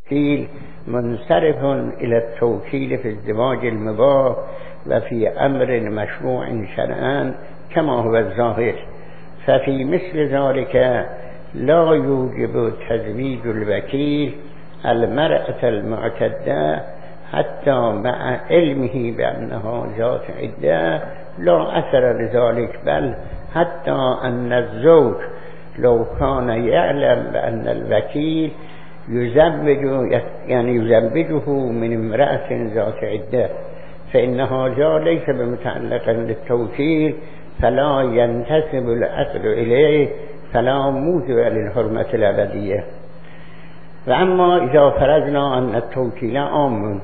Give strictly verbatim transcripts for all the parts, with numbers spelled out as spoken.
التوكيل منصرف إلى التوكيل في الزواج المباح وفي أمر مشروع شرعا كما هو الظاهر، ففي مثل ذلك لا يوجب تزويج الوكيل المرأة المعتدة حتى مع علمه بأنها ذات عدة لا أثر لذلك، بل حتى أن الزوج لو كان يعلم بأن الوكيل يزوج يعني يزوجه من امرأة ذات عدة فإن هذا ليس بمتعلق للتوكيل فلا ينتسب العقد إليه، فلا موجب للحرمة الأبدية. وأما إذا فرضنا أن التوكيل عام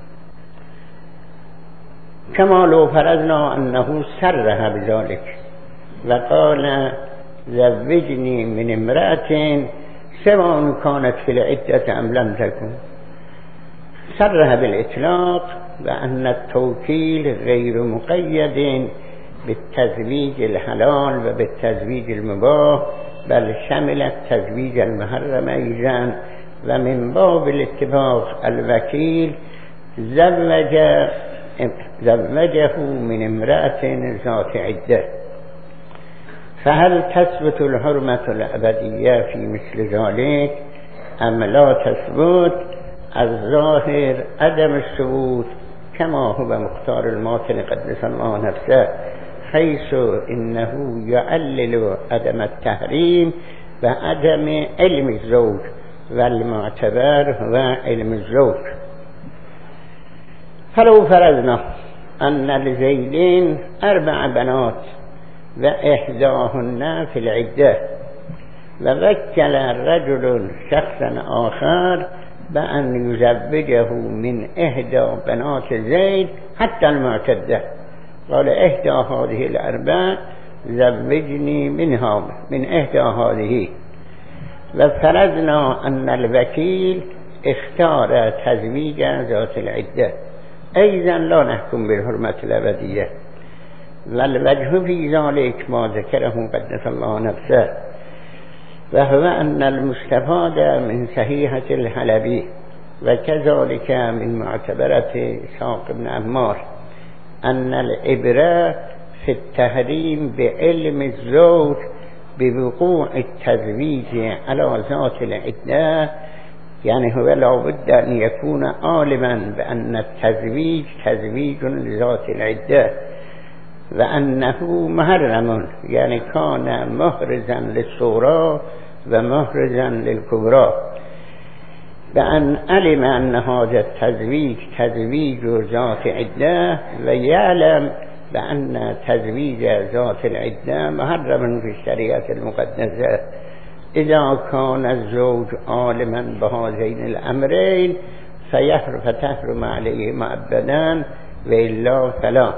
كما لو فرضنا أنه سرها بذلك وقال زوجني من امرأة سواء كانت في العدة أم لم تكن، سرها بالإطلاق بأن التوكيل غير مقيد بالتزويج الحلال وبالتزويج المباح، بل شمل التزويج المحرم أيضا، ومن باب الاتفاق الوكيل زوج زوجه من امرأة ذات عدة، فهل تثبت الحرمة الأبدية في مثل ذلك أم لا تثبت؟ الظاهر عدم الثبوت كما هو مختار الماتن قدس الله نفسه، حيث إنه يعلل عدم التحريم وعدم علم الزوج، والمعتبر هو علم الزوج. فلو فرضنا أن لزيدين أربع بنات وإحداهن في العدة، ووكل الرجل شخصا آخر بأن يزوجه من إحدى بنات زيد حتى المعتدة، قال إحدى هذه الأربع زوجني منها من إحدى هذه، وفرضنا أن الوكيل اختار تزويج ذات العدة، أيضا لا نحكم بالحرمة الأبدية. والوجه في ذلك ما ذكره قدس الله نفسه، وهو أن المستفاد من صحيحة الحلبي وكذلك من معتبرة إسحاق بن عمار أن العبرة في التحريم بعلم الزوج بوقوع التزويج على ذات العدة، يعني هو لابد أن يكون عالما بأن التزويج تزويج لذات العدة وأنه محرم، يعني كان محرزا للصغرى ومحرزا للكبرى، بأن علم أن هذا التزويج تزويج ذات عدة ويعلم بأن تزويج ذات العدة محرم في الشريعة المقدسة. إذا كان الزوج عالما بهذين الأمرين فتحرم عليه مؤبدا وإلا فلا.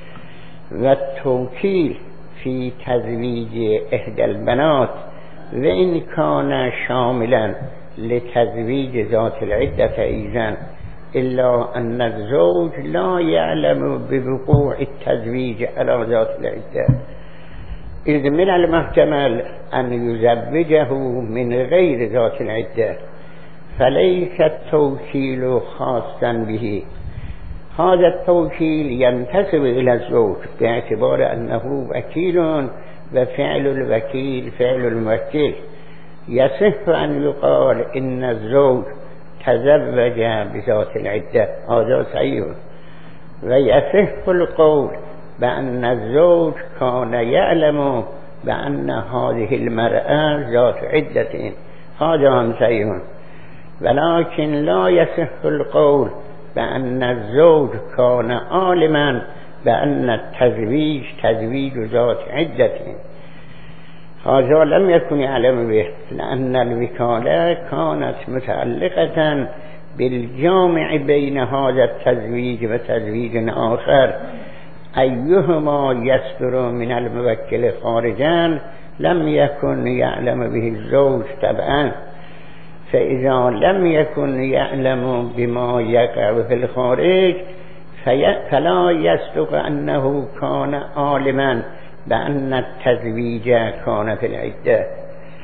والتوكيل في تزويج إحدى البنات وإن كان شاملا لتزويج ذات العدة أيضا، إلا أن الزوج لا يعلم بوقوع التزويج على ذات العدة، إذ من المحتمل أن يزوجه من غير ذات العدة، فليس التوكيل خاصا به. هذا التوكيل ينتسب إلى الزوج باعتبار أنه وكيل، وفعل الوكيل فعل الموكل. يصح أن يقال إن الزوج تزوج بذات العدة، هذا صحيح، ويصح القول بأن الزوج كان يعلم بأن هذه المرأة ذات عدة، هذا هم صحيح، ولكن لا يصح القول بأن الزوج كان عالما بأن التزويج تزويج ذات عدة، هذا لم يكن يعلم به، لأن الوكالة كانت متعلقة بالجامع بين هذا التزويج وتزويج آخر، أيهما يصدر من الموكل خارجا لم يكن يعلم به الزوج طبعا، فإذا لم يكن يعلم بما يقع في الخارج فلا يصدق أنه كان عالما بأن التزويج كان في العدة.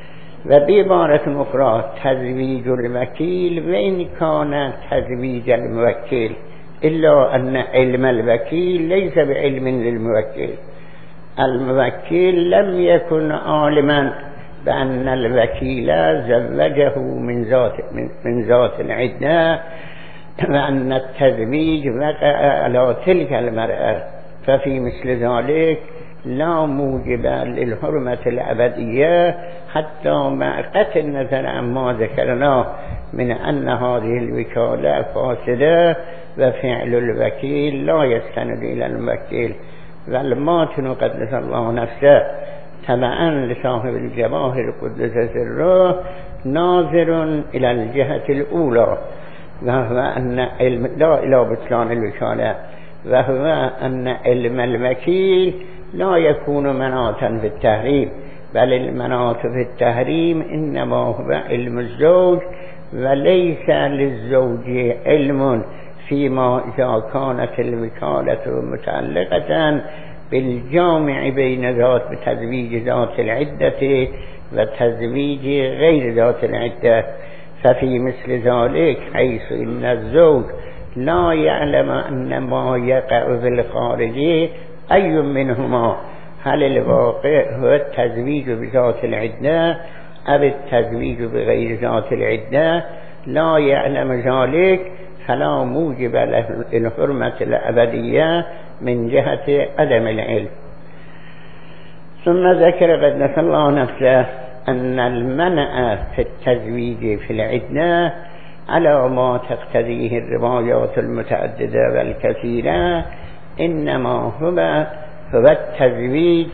و بعبارة أخرى تزویج الوکیل و این کان تزویج الموکل إلا أن علم الوكيل ليس بعلم للموكل. الموكل لم يكن عالما بأن الوكيل زوجه من ذات من ذات العدة وأن التزويج وقع على تلك المرأة، ففي مثل ذلك لا موجب للحرمة الأبدية حتى مع قطع النظر عما ذكرناه من أن هذه الوكالة فاسدة وفعل الوكيل لا يستند إلى الموكل. والماتن قدس الله نفسه تبعا لصاحب الجواهر قدس سره ناظر إلى الجهة الأولى، وهو أن علم لا إلى بطلان الوكالة، وهو أن علم الوكيل لا يكون مناطا في التحريم، بل المناط في التحريم إنما هو علم الزوج، وليس للزوج علم فيما إذا كانت الوكالة متعلقة بالجامع بين ذات بتزويج ذات العدة وتزويج غير ذات العدة. ففي مثل ذلك حيث إن الزوج لا يعلم أن ما يقع في الخارج أي منهما، هل الواقع هو التزويج بذات العدة أو التزويج بغير ذات العدة، لا يعلم ذلك، فلا موجب للحرمة الأبدية من جهة عدم العلم. ثم ذكر قدس الله نفسه أن المنع في التزويج في العدة على ما تقتضيه الروايات المتعددة والكثيرة إنما هو هو التزويج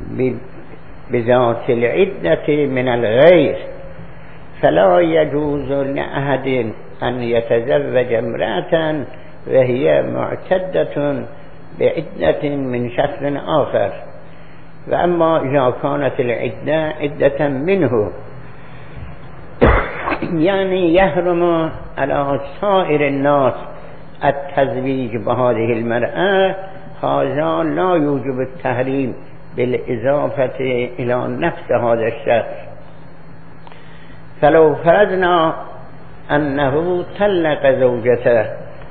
بذات العدة من الغير، فلا يجوز لأحد أن يتزوج امرأة وهي معتدة بعدة من شخص آخر. وأما إذا كانت العدة عدة منه يعني يحرم على سائر الناس التزويج بهذه المرأة، هذا لا يوجب التحريم بالإضافة إلى نفس هذا الشخص. فلو فرضنا أنه طلق زوجته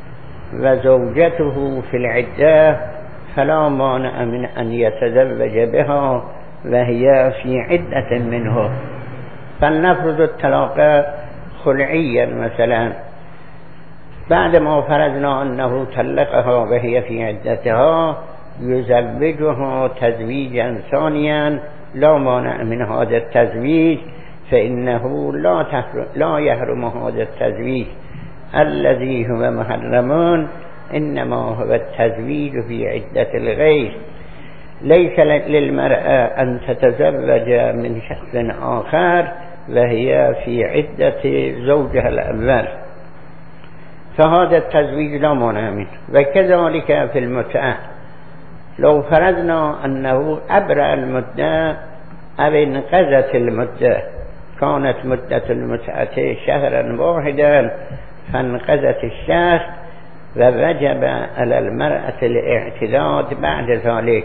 وزوجته في العدة فلا مانع من أن يتزوج بها وهي في عدة منه. فلنفرض الطلاق خلعيا مثلا، بعدما فرضنا أنه طلقها وهي في عدتها يزوجها تزويجا ثانيا لا مانع من هذا التزويج، فإنه لا, لا يحرم هذا التزويج الذي هو محرم، إنما هو التزويج في عدة الغير. ليس للمرأة أن تتزوج من شخص آخر وهي في عدة زوجها الأول، فهذا التزويج لا مانع منه. وكذلك في المتعة، لو فرضنا أنه أبرأ المدة أو انقضت المدة، كانت مدة المتعة شهرا واحدا فانقضت الشهر ووجب على المرأة الاعتداد بعد ذلك،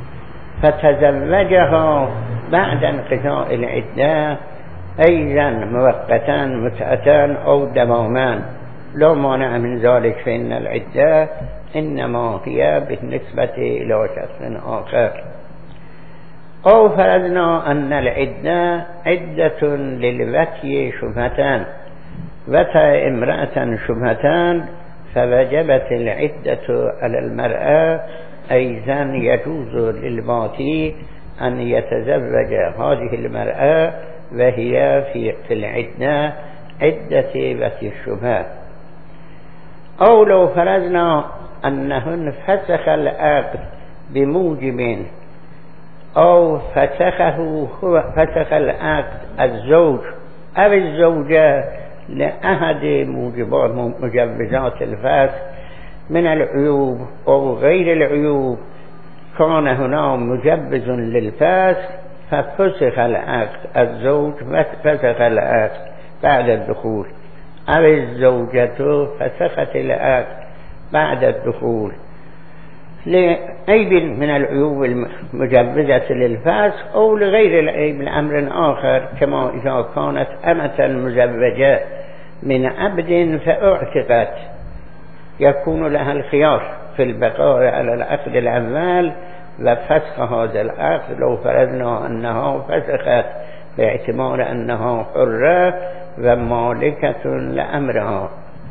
فتزوجها بعد انقضاء العدة أيضا مؤقتا متعة أو دواما، لا مانع من ذلك، فإن العدة إنما هي بالنسبة إلى شخص آخر. أو فرضنا أن العدة عدة للوكي شبهة، وتى امرأة شبهة فوجبت العدة على المرأة، أيضا يجوز للواتي أن يتزوج هذه المرأة وهي في العدة عدة وكي الشبهة. أو لو فرضنا أنهن فسخ العقد بموجب، أو فسخه هو فسخ العقد الزوج أو الزوجة لأحد موجبات مجوزات الفسخ من العيوب أو غير العيوب، كان هنا مجوز للفسخ ففسخ العقد الزوج فسخ العقد بعد الدخول، أو الزوجة فسخت العقد بعد الدخول، لعيب من العيوب المجوزة للفسخ أو لغير العيب لأمر آخر، كما إذا كانت أمة مزوجة من عبد فأعتقت يكون لها الخيار في البقاء على العقد الأول وفسخ هذا العقد لو فرضنا أنها فسخت باعتبار أنها حرة ومالكة لأمرها.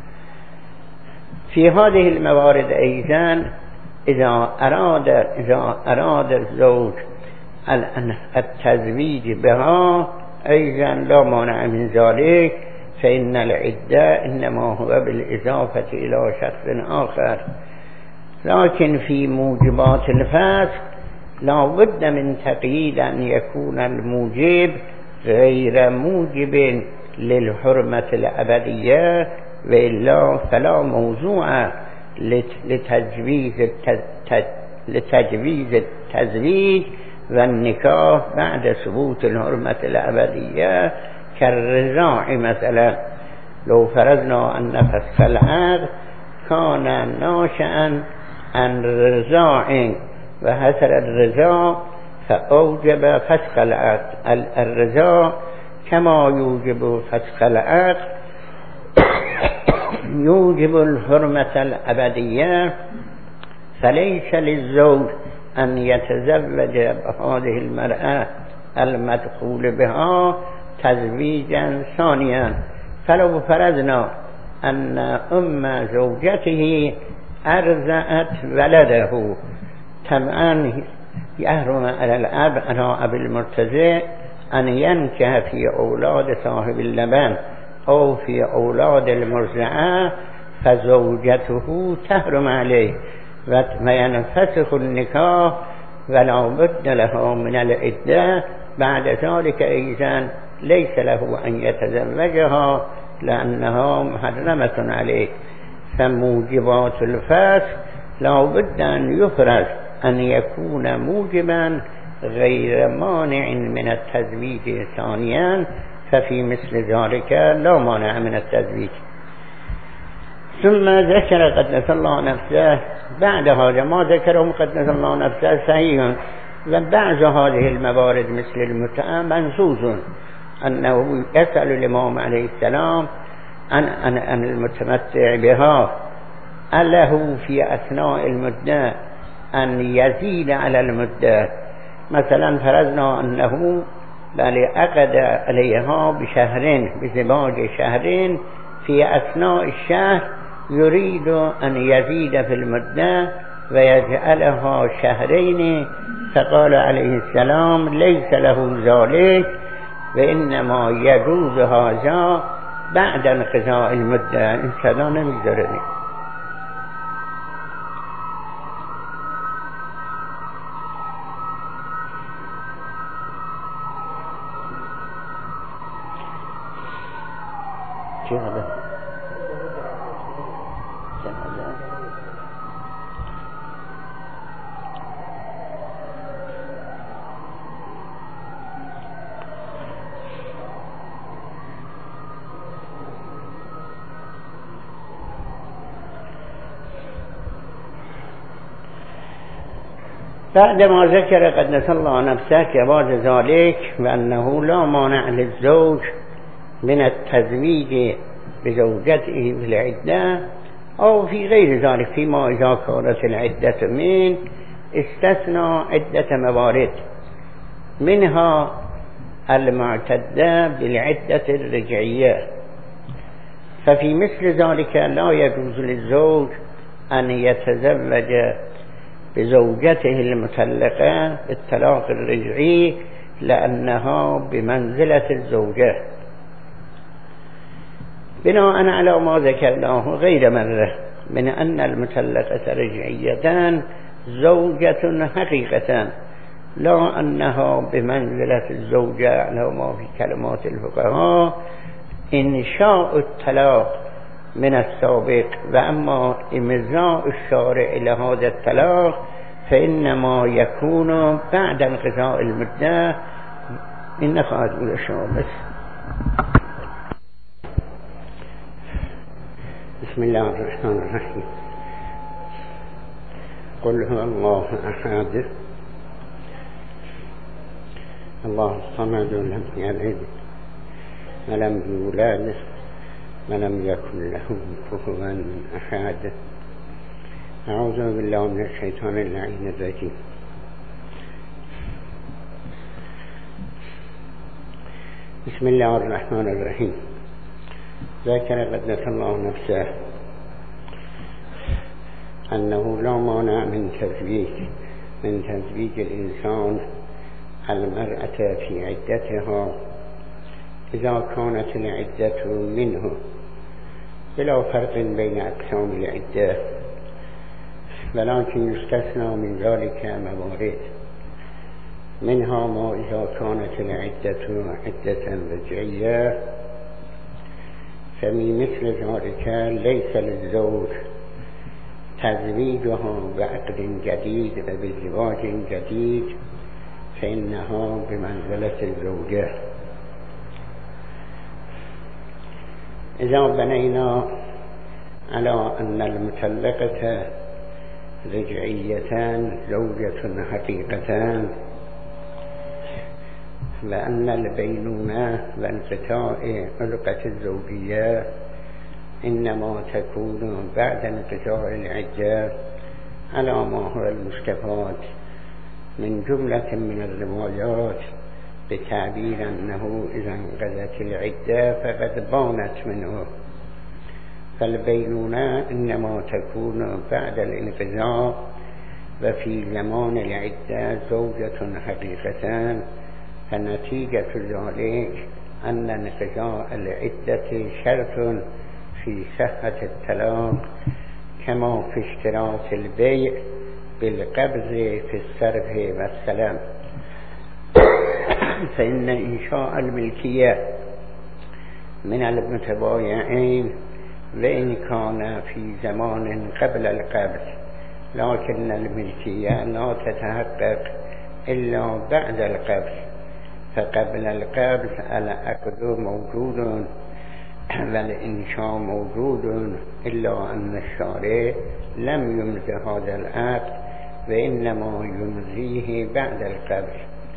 في هذه الموارد أيضا إذا أراد إذا أراد الزوج التزويج بها أيضا لا مانع من ذلك، فإن العدة إنما هو بالإضافة إلى شخص آخر. لكن في موجبات الفسخ لا بد من تقييد أن يكون الموجب غير موجب للحرمة الأبدية، وإلا فلا موضوع لتجويز لتجويز التزويج والنكاح بعد ثبوت الحرمة الأبدية كالرضاع مثلا. لو فرضنا أن فسخ العقد كان ناشئا عن رضاع وحصل الرضاع فأوجب فسخ العقد، الرضاع كما يوجب فسخ العقد يوجب الحرمة الأبدية، فليس للزوج أن يتزوج بهذه المرأة المدخول بها تزويجا ثانيا. فلو فرضنا أن أم زوجته أرضعت ولده، طبعا يحرم على الأب على أبي المرتضع أن ينكح في أولاد صاحب اللبن أو في أولاد المرضعة، فزوجته تحرم عليه وينفسخ النكاح ولا بد له من العدة. بعد ذلك أيضا ليس له أن يتزوجها لأنها محرمة عليه. فموجبات الفسخ لا بد أن يفرض أن يكون موجبا غير مانع من التزويج ثانيا، ففي مثل ذلك لا مانع من التزويج. ثم ذكر قدس الله نفسه بعد هذا ما ذكره قدس الله نفسه صحيح، وبعض هذه الموارد مثل المتعة منصوص أنه يسأل الإمام عليه السلام عن, عن, عن المتمتع بها أله في أثناء المدة أن يزيد على المدة. مثلا فرضنا أنه بل عقد عليها بشهرين بزواج شهرين، في أثناء الشهر يريد أن يزيد في المدة ويجعلها شهرين، فقال عليه السلام ليس له ذلك، وإنما يجوز هذا بعد انقضاء المدة. إن شاء الله نمجرني شو هذا؟ بعدما ذكر قدس الله نفسه جواز ذلك وأنه لا مانع للزوج من التزويج بزوجته في العدة أو في غير ذلك فيما إذا كانت العدة من، استثنى عدة موارد، منها المعتدة بالعدة الرجعية. ففي مثل ذلك لا يجوز للزوج أن يتزوج بزوجته المطلقة بالطلاق الرجعي لأنها بمنزلة الزوجة، بناء على ما ذكرناه غير مرة من أن المطلقة رجعية زوجة حقيقة، لا أنها بمنزلة الزوجة على ما في كلمات الفقهاء إنشاء الطلاق من السابق. وأما إمضاء الشارع لهذا الطلاق فإنما يكون بعد انقضاء المدة. إن خاطب الشام بس. بسم الله الرحمن الرحيم. قل هو الله أحد الله الصمد لم يلد ولم يولد ولم يكن له كفوا أحد. أعوذ بالله من الشيطان اللعين الرجيم. بسم الله الرحمن الرحيم. ذكر قدس الله نفسه أنه لا مانع من تزويج من تزويج الإنسان المرأة في عدتها إذا كانت العدة منه بلا فرق بين أقسام العدة، ولكن يستثنى من ذلك موارد، منها ما إذا كانت العدة عدة رجعية فمن مثل ذلك ليس للزوج تزويجها بعقد جديد وبزواج جديد، فإنها بمنزلة الزوجة. إذا بنينا على أن المطلقة رجعيتان زوجة حقيقتان، وأن البينونة وانقطاع علقة الزوجية إنما تكون بعد انقطاع العدة على ما هو المستفاد من جملة من الروايات بتعبير أنه إذا انقضت العدة فقد بانت منه، فالبينونة إنما تكون بعد الانقضاء، وفي زمان العدة زوجة حقيقتان، فنتيجة ذلك أن انقضاء العدة شرط في صحة الطلاق، كما في اشتراط البيع بالقبض في الصرف والسلام. فإن إنشاء الملكية من المتبايعين وإن كان في زمان قبل القبض، لكن الملكية لا تتحقق إلا بعد القبض، فقبل القبض العقد موجود والإنشاء موجود، إلا أن الشارع لم يمز هذا العقد وإنما يمزيه بعد القبض.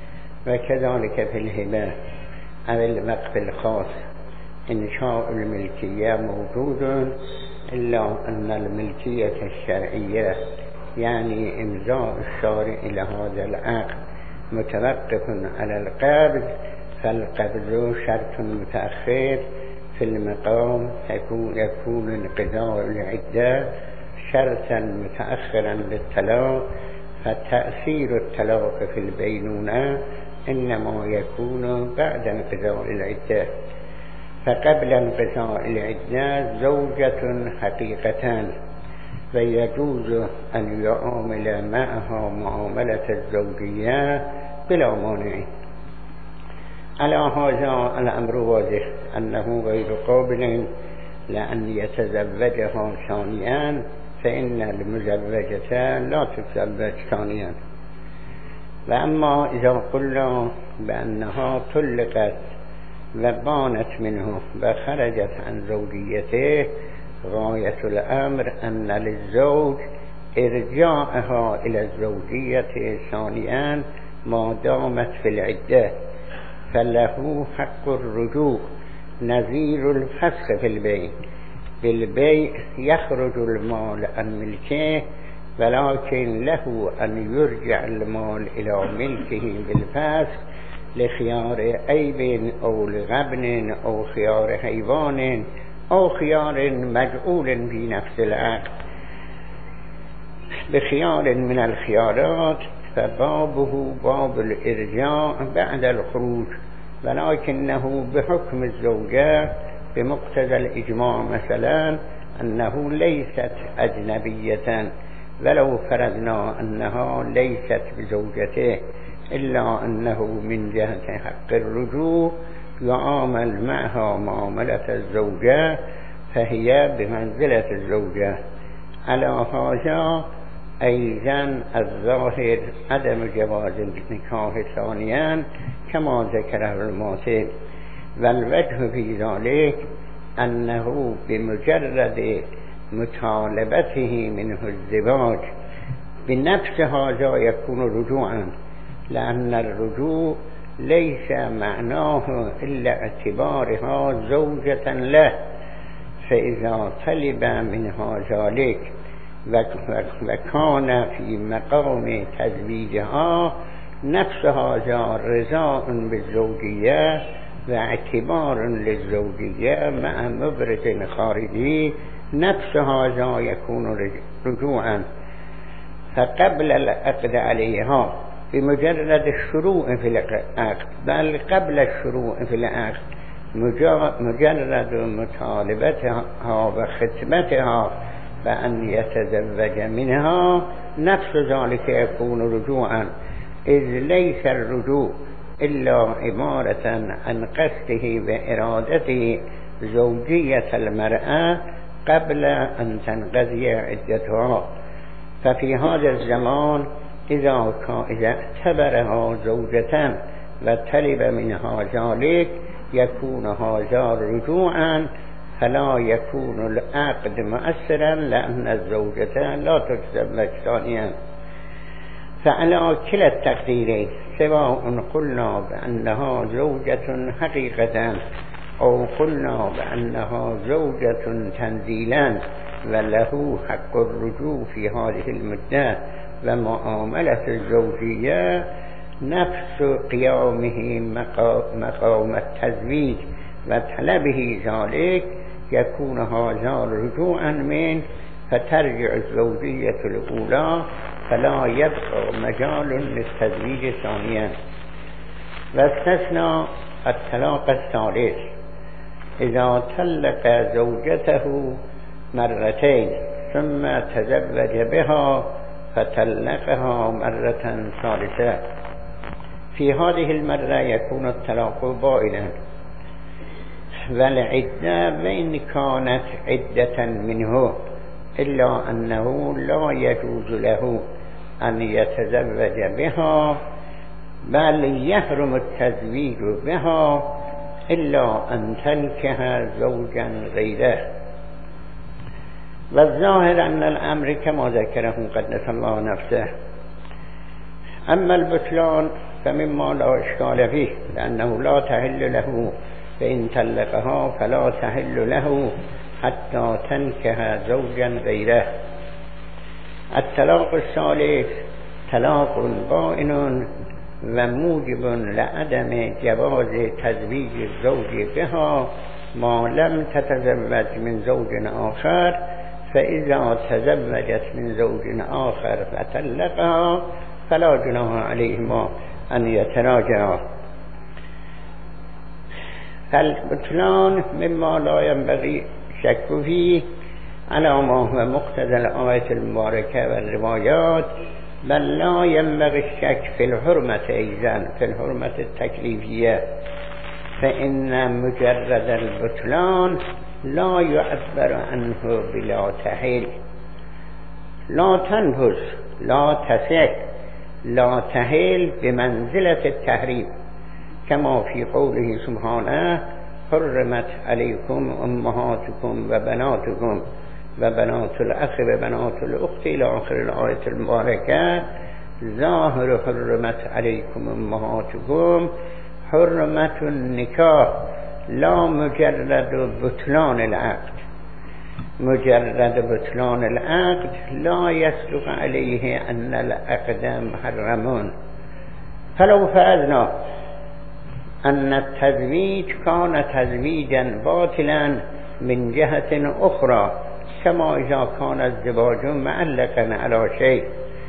وكذلك في الهبة أو الوقف الخاص إنشاء الملكية موجود، إلا أن الملكية الشرعية يعني إمضاء الشارع إلى هذا العقد متوقف على القبض، فالقبض شرط متأخر في المقام، يكون انقضاء العدة شرطا متأخرا للطلاق، فتأثير الطلاق في البينونة إنما يكون بعد انقضاء العدة. فقبل انقضاء العدة زوجة حقيقتان، ويجوز أن يعامل معها معاملة الزوجية بلا مانع. على هذا الأمر واضح أنه غير قابل لأن يتزوجها ثانيا، فإن المزوجة لا تتزوج ثانيا. وأما إذا قلنا بأنها طلقت وبانت منه وخرجت عن زوجيته، غاية الأمر أن للزوج إرجاعها إلى الزوجية ثانيا ما دامت في العدة، فله حق الرجوع نظير الفسخ في البيع. بالبيع يخرج المال عن ملكه، ولكن له أن يرجع المال إلى ملكه بالفسخ لخيار عيب أو لغبن أو خيار حيوان أو خيار مجعول في نفس العقد بخيار من الخيارات، فبابه باب الإرجاع بعد الخروج، ولكنه بحكم الزوجة بمقتضى الإجماع مثلا أنه ليست أجنبية، ولو فرضنا أنها ليست بزوجته، إلا أنه من جهة حق الرجوع يعامل معها معاملة الزوجة، فهي بمنزلة الزوجة. على هذا أيضا الظاهر عدم جواز النكاح ثانيا كما ذكره الماتن، والوجه في ذلك أنه بمجرد مطالبته منه الزواج بنفس هذا يكون رجوعا، لأن الرجوع ليس معناه إلا اعتبارها زوجة له، فإذا طلب منها ذلك وكان في مقام تزويجها نفس هذا رضاء بالزوجية واعتبار للزوجية مع مبرز خارجي، نفس هذا يكون رجوعا. فقبل العقد عليها بمجرد الشروع في العقد، بل قبل الشروع في العقد مجرد مطالبتها وخطبتها بأن يتزوج منها نفس ذلك يكون رجوعا، إذ ليس الرجوع إلا عبارة عن قصده وإرادته زوجية المرأة قبل أن تنقضي عدتها. ففي هذا الزمان إذا اعتبرها زوجة وطلب منها ذلك يكون هذا رجوعا، فلا يكون العقد مؤثرا لأن الزوجة لا تتزوج ثانيا. فعلى كلا التقديرين سواء قلنا بأنها زوجة حقيقة أو قلنا بأنها زوجة تنزيلا وله حق الرجوع في هذه المدة ومعاملة الزوجية نفس قيامه مقام التزويج وطلبه ذلك يكون هذا رجوعا منه، فترجع الزوجية الأولى فلا يبقى مجال للتزويج ثانيا. واستثنى الطلاق الثالث إذا طلق زوجته مرتين ثم تزوج بها فطلقها مرة ثالثة، في هذه المرة يكون الطلاق بائنا، والعدة وإن كانت عدة منه إلا أنه لا يجوز له أن يتزوج بها، بل يحرم التزويج بها إلا أن تنكح زوجا غيره. والظاهر أن الأمر كما ذكره قدس الله نفسه. أما البطلان فمما لا إشكال فيه، لأنه لا تحل له، فإن طلقها فلا تحل له حتى تنكح زوجا غيره. الطلاق الثالث طلاق بائن وموجب لعدم جواز تزويج الزوج بها ما لم تتزوج من زوج آخر، فإذا تزوجت من زوج آخر فطلقها فلا جناح عليهما أن يتراجعا. فالبطلان مما لا ينبغي شك فيه على ما هو مقتضى الآية المباركة والروايات، بل لا ينبغي الشك في الحرمة أيضا، في الحرمة التكليفية، فإن مجرد البطلان لا يعبر عنه بلا تحيل، لا تنفذ، لا تصح، لا تحيل بمنزلة التحريم، كما في قوله سبحانه حرمت عليكم أمهاتكم وبناتكم وبنات الأخ وبنات الأخت إلى آخر الآية المباركة. ظاهر حرمت عليكم أمهاتكم حرمة النكاح، لا مجرد بطلان العقد. مجرد بطلان العقد لا يصدق عليه أن العقد محرم. فلو فرضنا أن التزويج كان تزويجا باطلا من جهة أخرى، كما إذا كان الزواج معلقا على شيء،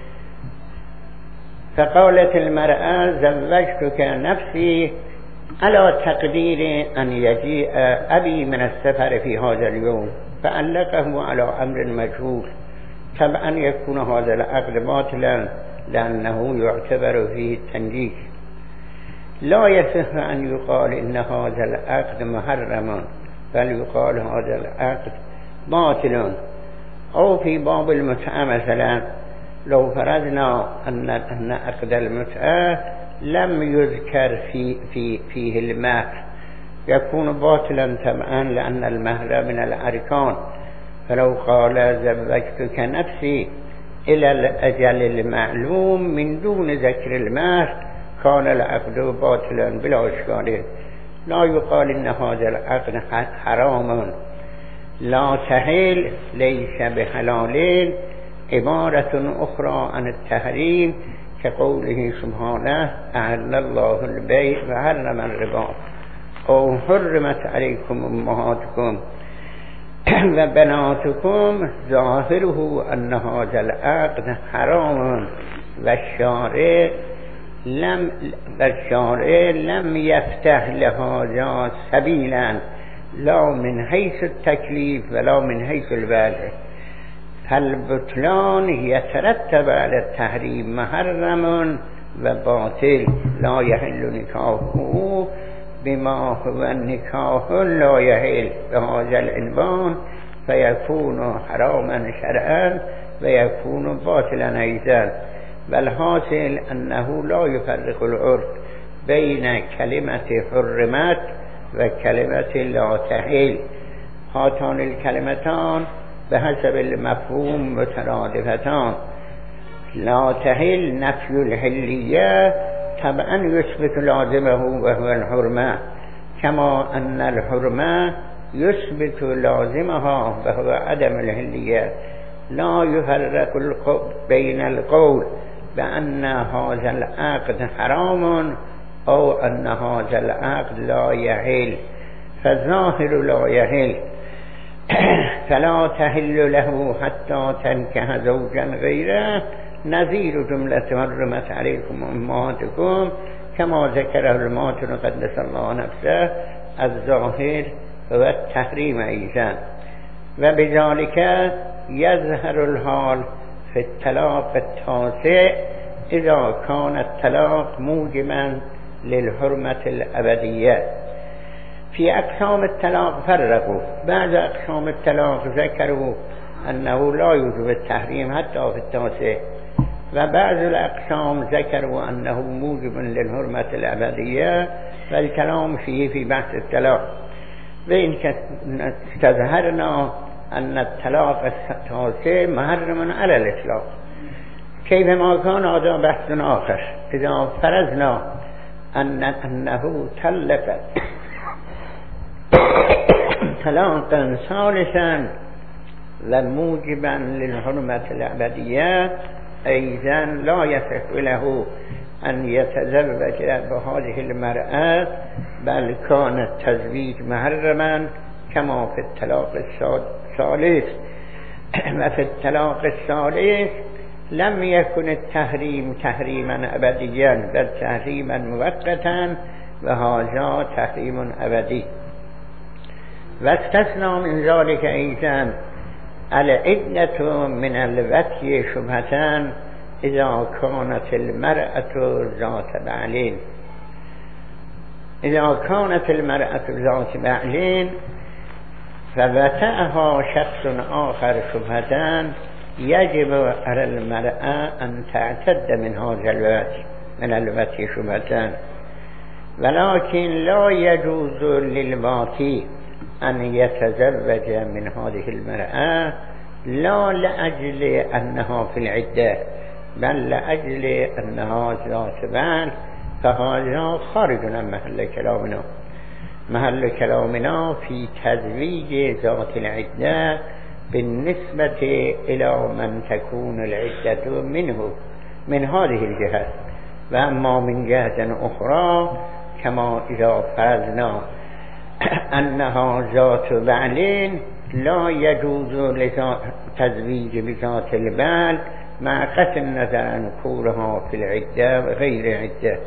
فقالت المرأة زوجتك نفسي على تقدير أن يجيء أبي من السفر في هذا اليوم، فعلقه على أمر مجهول، طبعا يكون هذا العقد باطلا لأنه يعتبر فيه التنجيش. لا يصح أن يقال إن هذا العقد محرم، بل يقال هذا العقد باطل. أو في باب المتعة مثلا، لو فرضنا أن أن عقد المتعة لم يذكر في في فيه المهر، يكون باطلا طبعا لأن المهر من الأركان. فلو قال زوجتك نفسي إلى الأجل المعلوم من دون ذكر المهر كان العقد باطلا بلا إشكال. لا يقال إن هذا العقد حرام لا تحل ليس بحلال عبارة أخرى عن التحريم كقوله سبحانه أحل الله البيع وحرم الربا أو حرمت عليكم أمهاتكم وبناتكم ظاهره أن هذا العقد حرام والشارع لم والشارع لم يفتح لهذا سبيلا لا من حيث التكليف ولا من حيث الوضع. فالبطلان يترتب على التحريم محرم وباطل لا يحل نكاحه بما هو النكاح لا يحل بهذا العنوان فيكون حراما شرعا ويكون باطلا أيضا. والحاصل أنه لا يفرق العرف بين كلمة حرمت وكلمة لا تحل. هاتان الكلمتان بحسب المفهوم مترادفتان. لا تحل نفي الحلية طبعا يثبت لازمه وهو الحرمة، كما أن الحرمة يثبت لازمها وهو عدم الحلية. لا يفرق بين القول بأن هذا العقد حرام أو أن هذا العقد لا يحل، فالظاهر لا يحل فلا تحل له حتى تنكح زوجا غيره نظير جملة حرمت عليكم أمهاتكم كما ذكره الماتن قدس الله نفسه. الظاهر هو التحريم أيضا. وبذلك يظهر الحال في الطلاق التاسع إذا كان الطلاق موجبا للحرمة الأبدية. في أقسام الطلاق فرقوا. بعض أقسام الطلاق ذكروا أنه لا يوجب التحريم حتى في التاسع، وبعض الأقسام ذكروا أنه موجب للحرمة الأبدية، والكلام فيه في بحث الطلاق. وإن استظهرنا أن الطلاق التاسع محرم على الإطلاق كيفما كان هذا بحث آخر. إذا فرضنا أن أنه طلق طلاقا ثالثا وموجبا للحرمة الأبدية أيضا لا يصح له أن يتزوج بهذه المرأة، بل كان التزويج محرما كما في الطلاق الثالث. وفي الطلاق الثالث لم يكن التحريم تحريما أبديا بل تحريما مؤقتا، وهذا تحريم أبدي. واستثنى من ذلك أيضا العدة من الوطي شبهة إذا كانت المرأة ذات بعلين. إذا كانت المرأة ذات بعلين فوطأها شخص آخر شبهة يجب على المرأة أن تعتد من هذا الوطي من الوطي شبهة، ولكن لا يجوز للواطي أن يتزوج من هذه المرأة لا لأجل أنها في العدة بل لأجل أنها ذات بعل، فهذا خارج عن محل كلامنا. محل كلامنا في تزويج ذات العدة بالنسبة إلى من تكون العدة منه من هذه الجهة. وأما من جهة أخرى كما إذا فرضنا أنها ذات بعلين لا يجوز لتزويج بذات البعل مع قطع النظر عن كونها في العدة وغير عدة.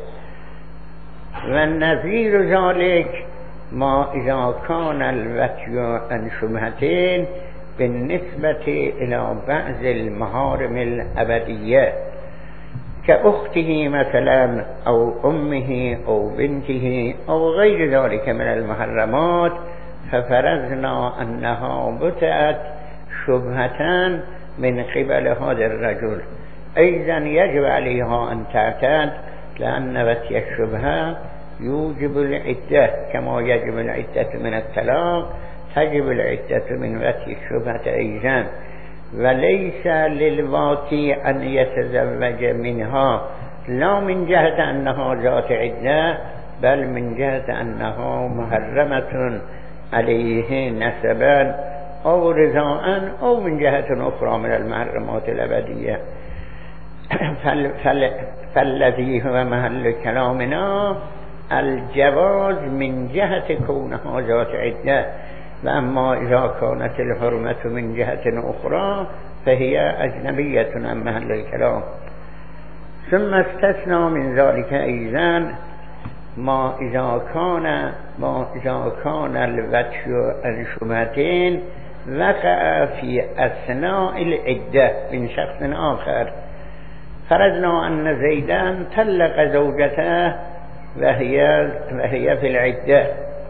والنظير ذلك ما إذا كان الوطي عن شبهتين بالنسبة إلى بعض المحارم الأبدية كأخته مثلا أو أمه أو بنته أو غير ذلك من المحرمات، ففرضنا أنها بتأت شبهة من قبل هذا الرجل، أيضا يجب عليها أن تعتاد، لأن وطي الشبهة يوجب العدة كما يجب العدة من الطلاق تجب العدة من وطي الشبهة أيضا. وليس للواتی ان يتزوج منها لا من جهة انها ذات عدة بل من جهة انها محرمة عليه نسبا او رضاء او من جهة اخرى من المحرمات الابدية. فال فال فالذي هو محل كلامنا الجواز من جهة كونها ذات عدة، وأما إذا كانت الحرمة من جهة أخرى فهي أجنبية عن محل الكلام. ثم استثنى من ذلك أيضا ما إذا كان ما إذا كان الوجه الشبهتين وقع في أثناء العدة من شخص آخر. فرضنا أن زيدا طلق زوجته وهي وهي في العدة،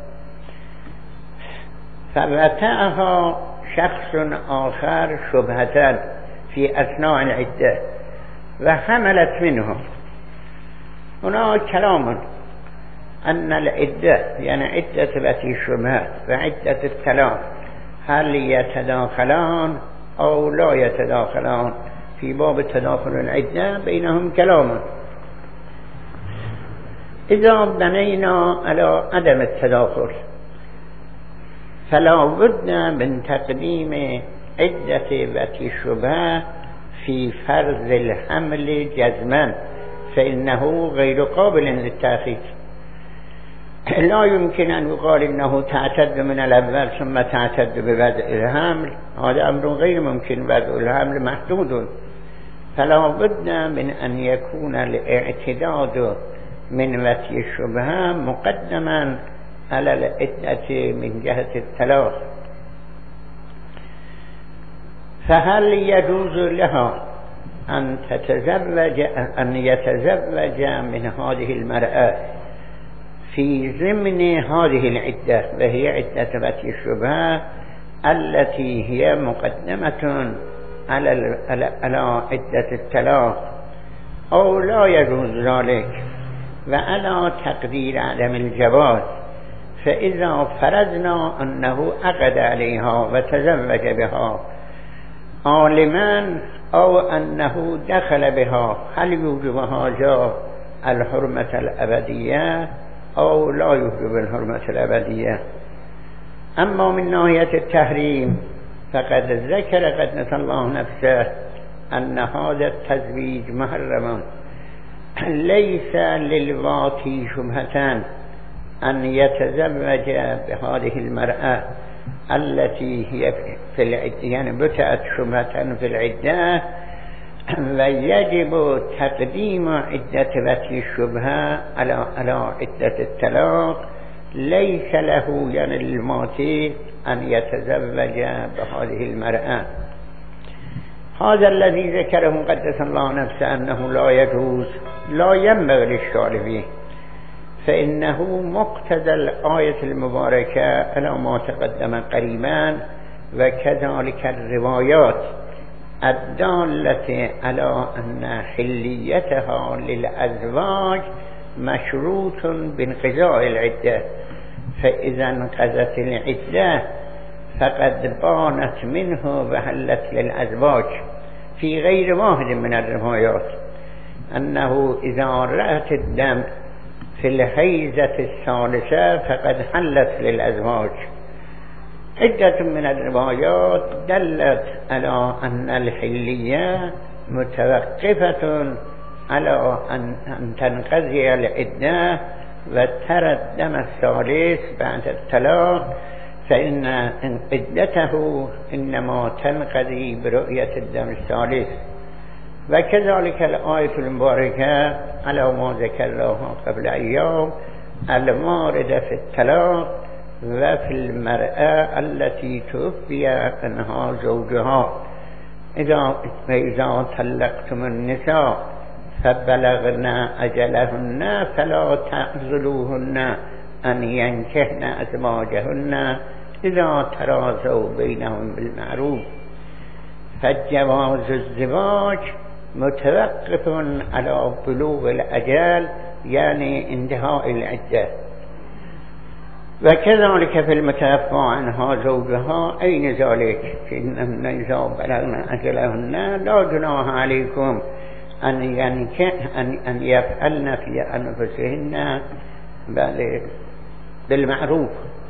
فوطأها شخص آخر شبهة في أثناء العدة وحملت منه. هنا كلام أن العدة يعني عدة التي الشبهات وعدة الطلاق هل يتداخلان أو لا يتداخلان؟ في باب تداخل العدة بينهم كلام. إذا بنينا على عدم التداخل فلا بد من تقديم عدة وتي الشبهة في فرض الحمل جزما، فإنه غير قابل للتأخير. لا يمكن أن يقال إنه تعتد من الأول ثم تعتد بوضع الحمل، هذا أمر غير ممكن، وضع الحمل محدود. فلا بد من أن يكون الاعتداد من وتي الشبهة مقدما على العدة من جهة الطلاق. فهل يجوز لها أن تتزوج أن يتزوج من هذه المرأة في ضمن هذه العدة وهي عدة وتي الشبهة التي هي مقدمة على على عدة الطلاق، أو لا يجوز ذلك؟ وعلى تقدير عدم الجواز، فإذا فرضنا أنه عقد عليها وتزوج بها عالما أو أنه دخل بها، هل يوجب هذا الحرمة الأبدية أو لا يوجب الحرمة الأبدية؟ أما من ناحية التحريم فقد ذكر قدس الله نفسه أن هذا التزويج محرم. ليس للواطي شبهة أن يتزوج بهذه المرأة التي هي في العدة، يعني بتأت شبهة في العدة، ويجب تقديم عدة وتي الشبهة على على عدة الطلاق. ليس له يعني للماتي أن يتزوج بهذه المرأة. هذا الذي ذكره قدس الله نفسه أنه لا يجوز لا ينبغي للشارع، فإنه مقتضى الآية المباركة على ما تقدم قريبا، وكذلك الروايات الدالة على أن حليتها للأزواج مشروط بانقضاء العدة، فإذا انقضت العدة فقد بانت منه وحلت للأزواج. في غير واحد من الروايات أنه إذا رأت الدم في الحيزة الثالثة فقد حلت للأزواج. عدة من الروايات دلت على أن الحلية متوقفة على أن, أن تنقضي العدة وترى الدم الثالث بعد الطلاق، فإن عدته إنما تنقضي برؤية الدم الثالث. وكذلك الآية المباركة على ما ذكرناها قبل أيام الماردة في الطلاق وفي المرأة التي توفي عنها زوجها. إذا إذا طلقتم النساء فبلغن أجلهن فلا تعزلوهن أن ينكحن أزواجهن إذا تراضوا بينهم بالمعروف. فجواز الزواج متوقف على بلوغ الأجل، يعني انتهاء العدة. وكذلك في المتوفى عنها زوجها أين ذلك إنهن إذا بلغن أجلهن لا جناح عليكم أن أن أن يفعلن في أنفسهن بالمعروف.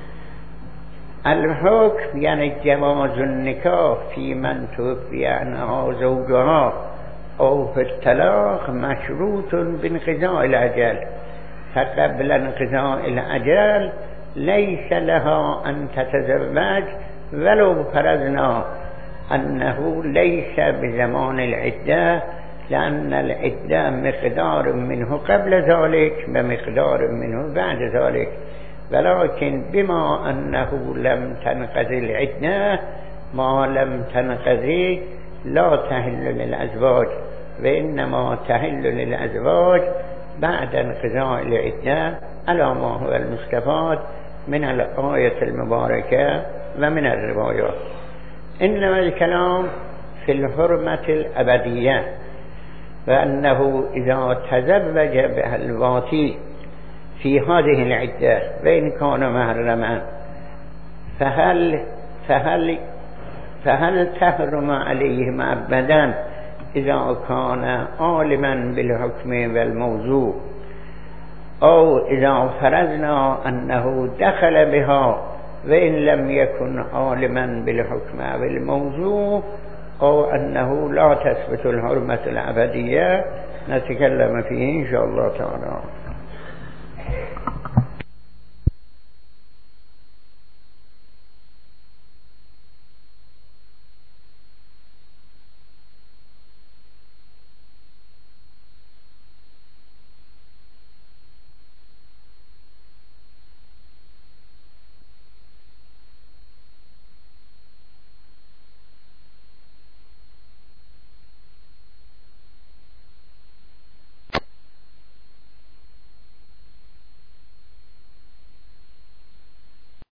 الحكم يعني جواز النكاح في من توفي عنها زوجها أو في الطلاق مشروط بانقضاء الأجل، فقبل انقضاء الأجل ليس لها أن تتزوج ولو فرضنا أنه ليس بزمان العدة، لأن العدة مقدار منه قبل ذلك ومقدار منه بعد ذلك، ولكن بما أنه لم تنقضي العدة ما لم تنقضي لا تحل للأزواج، وإنما تحل للأزواج بعد انقضاء العدة على ما هو المستفاد من الآية المباركة ومن الروايات. إنما الكلام في الحرمة الأبدية، وأنه إذا تزوج بها الواتي في هذه العدة وإن كان محرما فهل فهل فهل تحرم عليهم أبدا إذا كان عالما بالحكم والموضوع، أو إذا فرضنا أنه دخل بها وإن لم يكن عالما بالحكم والموضوع، أو أنه لا تثبت الحرمة الأبدية، نتكلم فيه إن شاء الله تعالى.